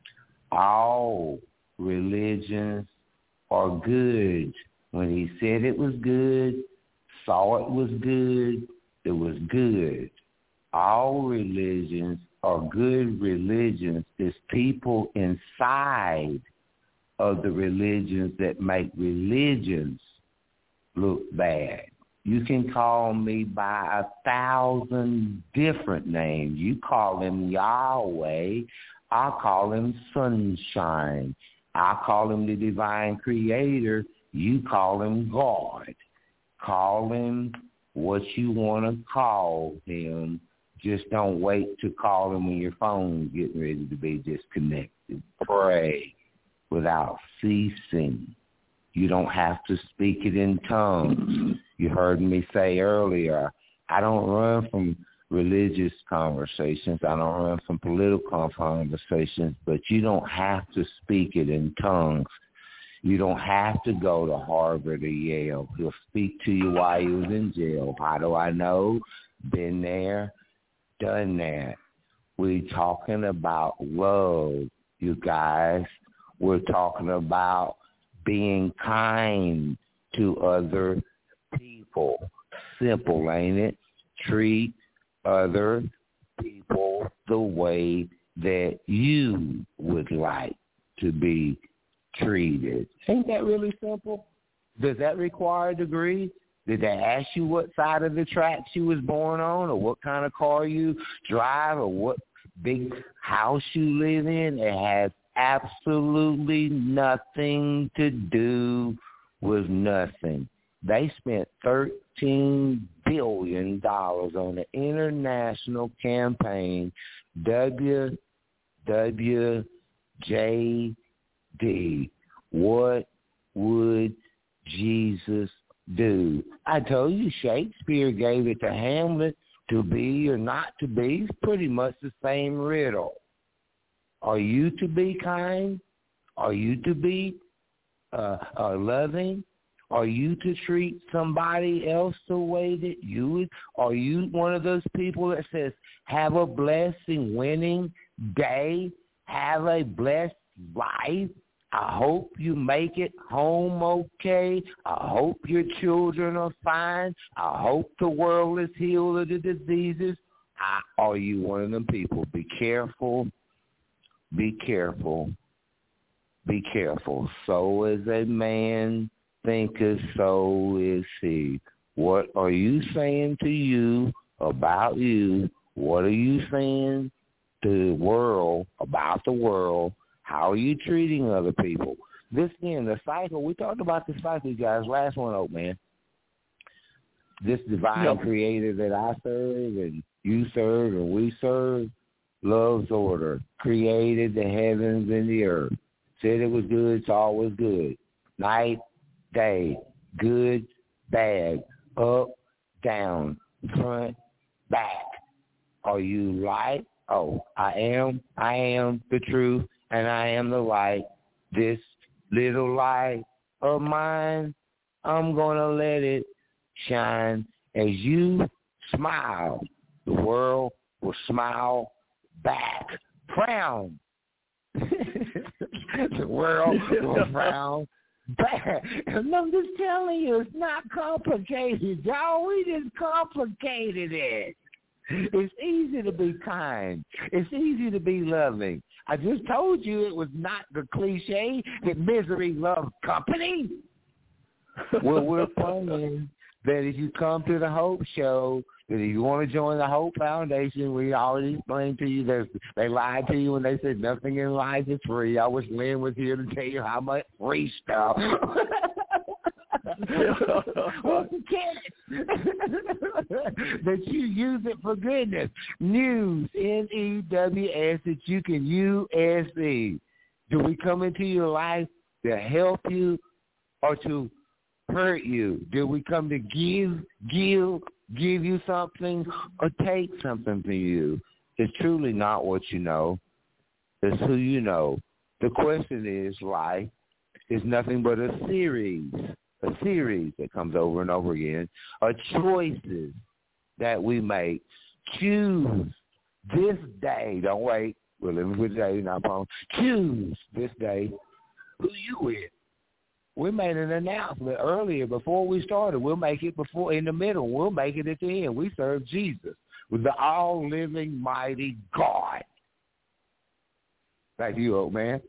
All religions are good. When he said it was good, saw it was good, it was good. All religions are good religions. It's people inside of the religions that make religions look bad. You can call me by a thousand different names. You call him Yahweh. I call him Sunshine. I call him the divine creator. You call him God. Call him what you want to call him. Just don't wait to call him when your phone's getting ready to be disconnected. Pray without ceasing. You don't have to speak it in tongues. You heard me say earlier, I don't run from religious conversations. I don't run from political conversations, but you don't have to speak it in tongues. You don't have to go to Harvard or Yale. He'll speak to you while he was in jail. How do I know? Been there. Done that. We're talking about love, you guys. We're talking about being kind to other people. Simple, ain't it? Treat other people the way that you would like to be treated. Ain't that really simple? Does that require a degree? Did they ask you what side of the tracks you was born on, or what kind of car you drive, or what big house you live in? It has absolutely nothing to do with nothing. They spent thirteen billion dollars on an international campaign, W W J D. What would Jesus do? I told you Shakespeare gave it to Hamlet. To be or not to be is pretty much the same riddle. Are you to be kind? Are you to be uh, uh, loving? Are you to treat somebody else the way that you would? Are you one of those people that says, have a blessing, winning day, have a blessed life? I hope you make it home okay. I hope your children are fine. I hope the world is healed of the diseases. I, are you one of them people? Be careful. Be careful. Be careful. So as a man thinketh, so is he. What are you saying to you about you? What are you saying to the world about the world? How are you treating other people? This again, the cycle, we talked about the cycle, guys. Last one, Oak Man. This divine yep. creator that I serve and you serve and we serve loves order, created the heavens and the earth. Said it was good, it's always good. Night, day, good, bad, up, down, front, back. Are you light? Oh, I am, I am the truth. And I am the light. This little light of mine, I'm going to let it shine. As you smile, the world will smile back. Frown. The world will frown back. And I'm just telling you, it's not complicated, y'all. We just complicated it. It's easy to be kind. It's easy to be loving. I just told you it was not the cliche that misery loves company. Well, we're praying that if you come to the Hope Show, that if you want to join the Hope Foundation, we already explained to you that they lied to you when they said nothing in life is free. I wish Lynn was here to tell you how much free stuff. Well, you can't. That you use it for goodness. News, N E W S, that you can U S E. Do we come into your life to help you or to hurt you? Do we come to give, give, give you something or take something from you? It's truly not what you know. It's who you know. The question is, life is nothing but a series. A series that comes over and over again, are choices that we make. Choose this day. Don't wait. We're living for today, not wrong. Choose this day who you with. We made an announcement earlier before we started. We'll make it before in the middle. We'll make it at the end. We serve Jesus with the all-living, mighty God. Thank you, old man.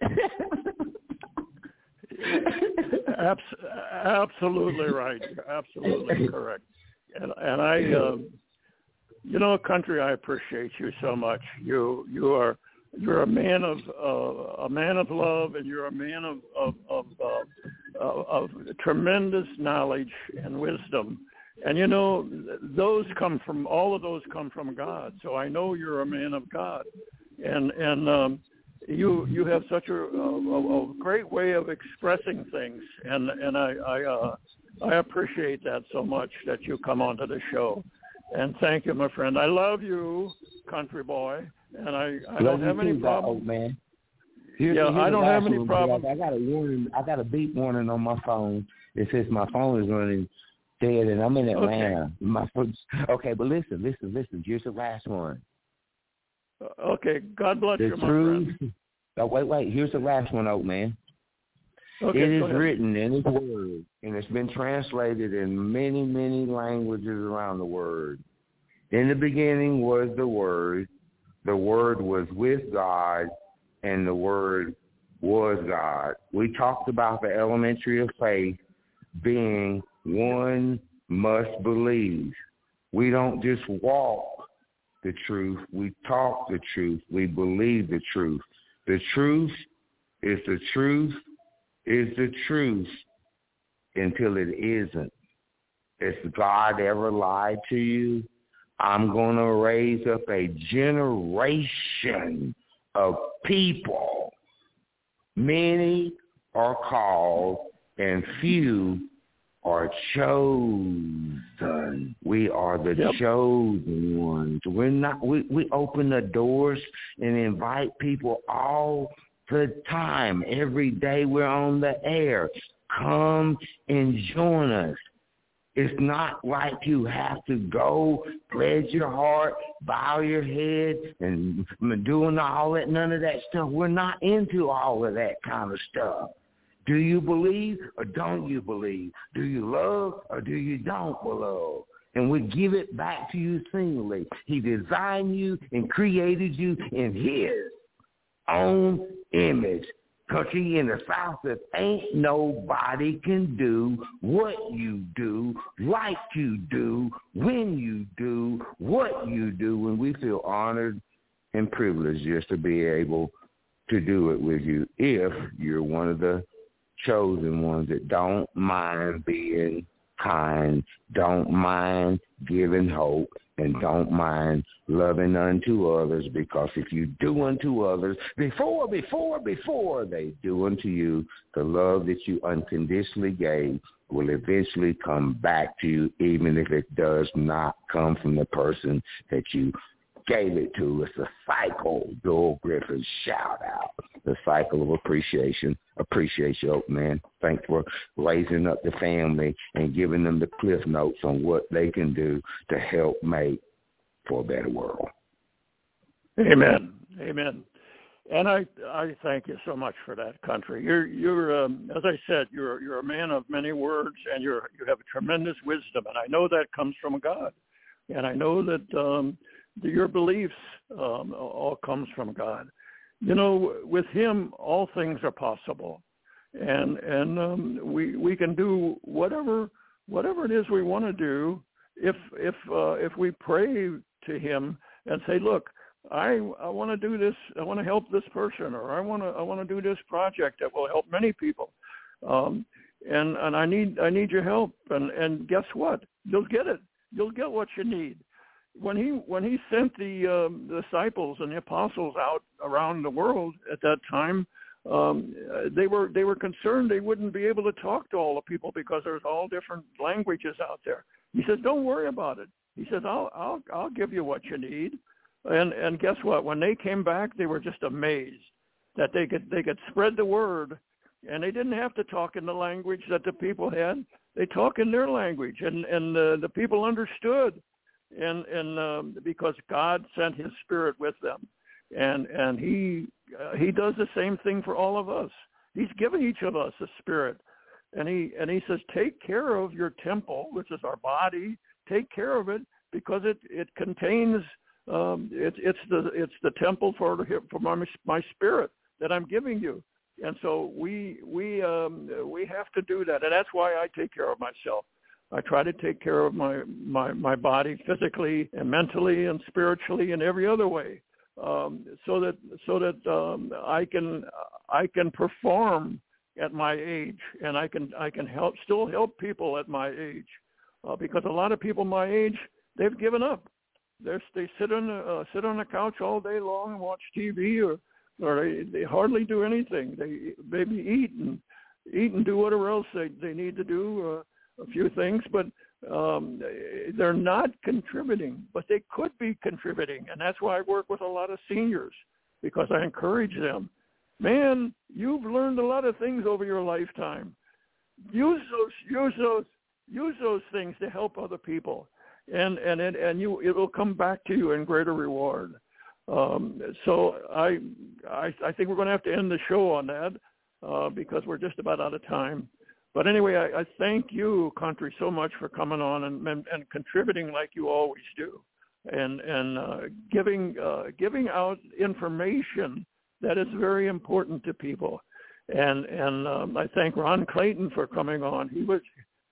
Absolutely right. Absolutely correct. And, and I, um, you know, country, I appreciate you so much. You you are you're a man of uh, a man of love, and you're a man of of of, uh, of tremendous knowledge and wisdom. And you know, those come from all of those come from God. So I know you're a man of God, and and. Um, You you have such a, a, a great way of expressing things, and and I I, uh, I appreciate that so much that you come onto the show, and thank you, my friend. I love you, country boy, and I, I don't have any problem. Man. Here's, yeah, here's I don't have any one, problem. I got a warning. I got a beep warning on my phone. It says my phone is running dead, and I'm in Atlanta. Okay. My okay, but listen, listen, listen. Here's the last one. Okay, God bless the you, my truth, friend. Oh, wait, wait. Here's the last one, old man. Okay, it is go ahead. written in His Word, and it's been translated in many, many languages around the world. In the beginning was the Word. The Word was with God, and the Word was God. We talked about the elementary of faith being one must believe. We don't just walk the truth. We talk the truth. We believe the truth. The truth is the truth is the truth until it isn't. If God ever lied to you, I'm going to raise up a generation of people. Many are called and few are chosen. We are the yep. chosen ones. We're not. We, we open the doors and invite people all the time. Every day we're on the air. Come and join us. It's not like you have to go, pledge your heart, bow your head, and doing all that, none of that stuff. We're not into all of that kind of stuff. Do you believe or don't you believe? Do you love or do you don't love? And we give it back to you singly. He designed you and created you in his own image. Country in the South, that ain't nobody can do what you do, like you do, when you do, what you do, and we feel honored and privileged just to be able to do it with you if you're one of the chosen ones that don't mind being kind, don't mind giving hope, and don't mind loving unto others, because if you do unto others, before, before, before they do unto you, the love that you unconditionally gave will eventually come back to you, even if it does not come from the person that you gave it to. It's a cycle. Joel Griffin, shout out. The cycle of appreciation. Appreciate you, man. Thanks for raising up the family and giving them the cliff notes on what they can do to help make for a better world. Amen. Amen. And I I thank you so much for that, Country. You're you're um, as I said, you're you're a man of many words, and you're you have a tremendous wisdom, and I know that comes from God, and I know that um, the, your beliefs um, all comes from God. You know, with Him, all things are possible, and and um, we we can do whatever whatever it is we want to do if if uh, if we pray to Him and say, look, I I want to do this. I want to help this person, or I want to I want to do this project that will help many people, um, and and I need I need your help. And, and guess what? You'll get it. You'll get what you need. When he when he sent the um, disciples and the apostles out around the world at that time, um, they were they were concerned they wouldn't be able to talk to all the people because there's all different languages out there. He says, don't worry about it. He says, I'll I'll I'll give you what you need. And and guess what? When they came back, they were just amazed that they could they could spread the word, and they didn't have to talk in the language that the people had. They talk in their language, and and the, the people understood, and and um, because God sent His Spirit with them, and and He uh, He does the same thing for all of us. He's given each of us a spirit, and he and He says, take care of your temple, which is our body. Take care of it because it it contains. Um, it's it's the it's the temple for for my my spirit that I'm giving you, and so we we um, we have to do that, and that's why I take care of myself. I try to take care of my my, my body physically and mentally and spiritually and every other way, um, so that so that um, I can I can perform at my age, and I can I can help still help people at my age, uh, because a lot of people my age, they've given up. They're, they sit on the, uh, sit on the couch all day long and watch T V, or or they, they hardly do anything. They maybe eat and eat and do whatever else they, they need to do, uh, a few things, but um, they're not contributing. But they could be contributing, and that's why I work with a lot of seniors, because I encourage them. Man, you've learned a lot of things over your lifetime. Use those use those use those things to help other people. And and it, and you it will come back to you in greater reward. Um, so I, I I think we're going to have to end the show on that uh, because we're just about out of time. But anyway, I, I thank you, Country, so much for coming on and, and, and contributing like you always do, and and uh, giving uh, giving out information that is very important to people. And and um, I thank Ron Clayton for coming on. He was.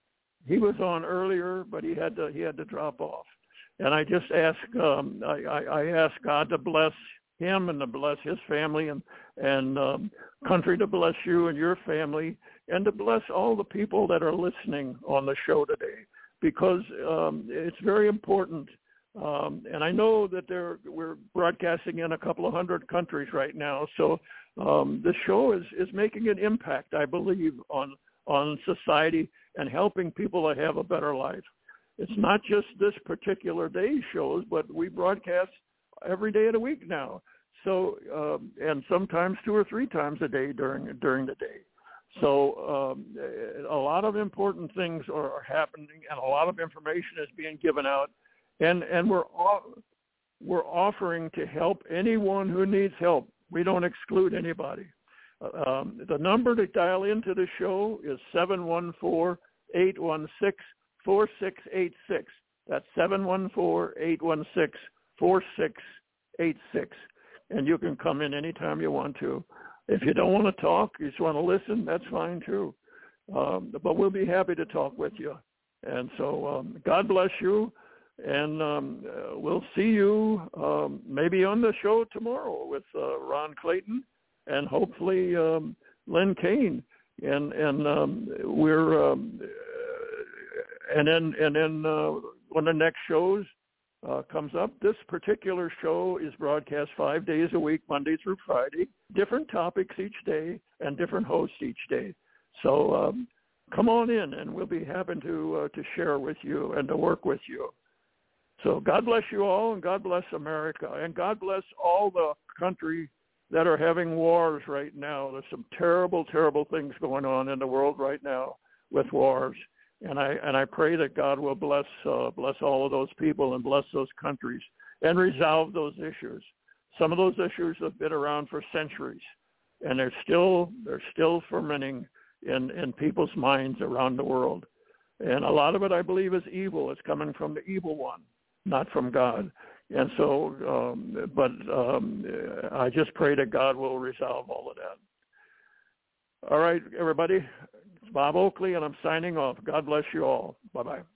He was on earlier, but he had to he had to drop off. And I just ask um, I, I, I ask God to bless him and to bless his family, and and um, Country to bless you and your family, and to bless all the people that are listening on the show today, because um, it's very important. Um, and I know that there we're broadcasting in a couple of hundred countries right now, so um, the show is is making an impact, I believe, on. on society and helping people to have a better life. It's not just this particular day's shows, but we broadcast every day of the week now. So, um, and sometimes two or three times a day during during the day. So um, a lot of important things are happening, and a lot of information is being given out, and and we're all, we're offering to help anyone who needs help. We don't exclude anybody. Um, the number to dial into the show is seven one four, eight one six, four six eight six. That's seven one four, eight one six, four six eight six. And you can come in anytime you want to. If you don't want to talk, you just want to listen, that's fine too. Um, but we'll be happy to talk with you. And so um, God bless you. And um, uh, we'll see you um, maybe on the show tomorrow with uh, Ron Clayton and hopefully um, Lynn Kane. And and um, we're um, and then and then uh, one of the next shows uh, comes up. This particular show is broadcast five days a week, Monday through Friday. Different topics each day and different hosts each day. So um, come on in, and we'll be happy to uh, to share with you and to work with you. So God bless you all, and God bless America, and God bless all the countries that are having wars right now. There's some terrible, terrible things going on in the world right now with wars, and I and I pray that God will bless uh, bless all of those people and bless those countries and resolve those issues. Some of those issues have been around for centuries, and they're still they're still fermenting in, in people's minds around the world. And a lot of it, I believe, is evil. It's coming from the evil one, not from God. And so, um, but um, I just pray that God will resolve all of that. All right, everybody. It's Bob Oakley, and I'm signing off. God bless you all. Bye-bye.